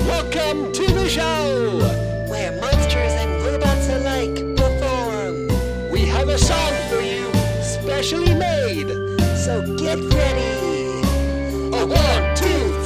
Welcome to the show, where monsters and robots alike perform. We have a song for you, specially made. So get ready. A 1, 2,